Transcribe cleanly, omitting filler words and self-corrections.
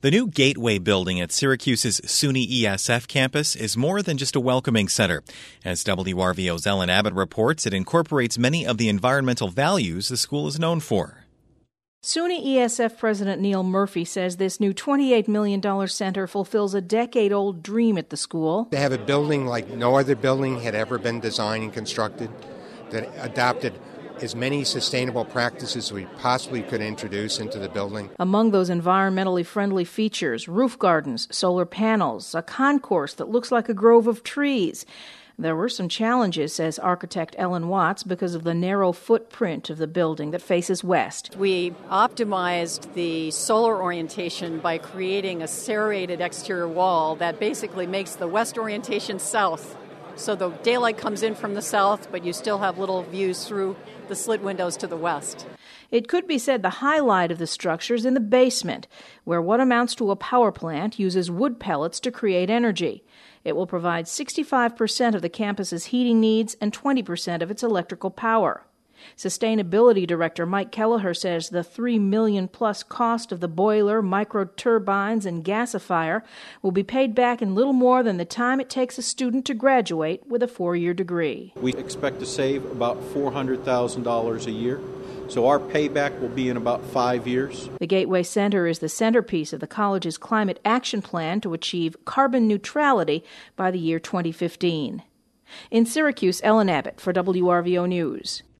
The new Gateway building at Syracuse's SUNY ESF campus is more than just a welcoming center. As WRVO's Ellen Abbott reports, it incorporates many of the environmental values the school is known for. SUNY ESF President Neil Murphy says this new $28 million center fulfills a decade-old dream at the school. They have a building like no other building had ever been designed and constructed that adopted as many sustainable practices we possibly could introduce into the building. Among those environmentally friendly features, roof gardens, solar panels, a concourse that looks like a grove of trees. There were some challenges, says architect Ellen Watts, because of the narrow footprint of the building that faces west. We optimized the solar orientation by creating a serrated exterior wall that basically makes the west orientation south. So the daylight comes in from the south, but you still have little views through the slit windows to the west. It could be said the highlight of the structure is in the basement, where what amounts to a power plant uses wood pellets to create energy. It will provide 65% of the campus's heating needs and 20% of its electrical power. Sustainability Director Mike Kelleher says the $3 million plus cost of the boiler, microturbines, and gasifier will be paid back in little more than the time it takes a student to graduate with a 4-year degree. We expect to save about $400,000 a year, so our payback will be in about 5 years. The Gateway Center is the centerpiece of the college's climate action plan to achieve carbon neutrality by the year 2015. In Syracuse, Ellen Abbott for WRVO News.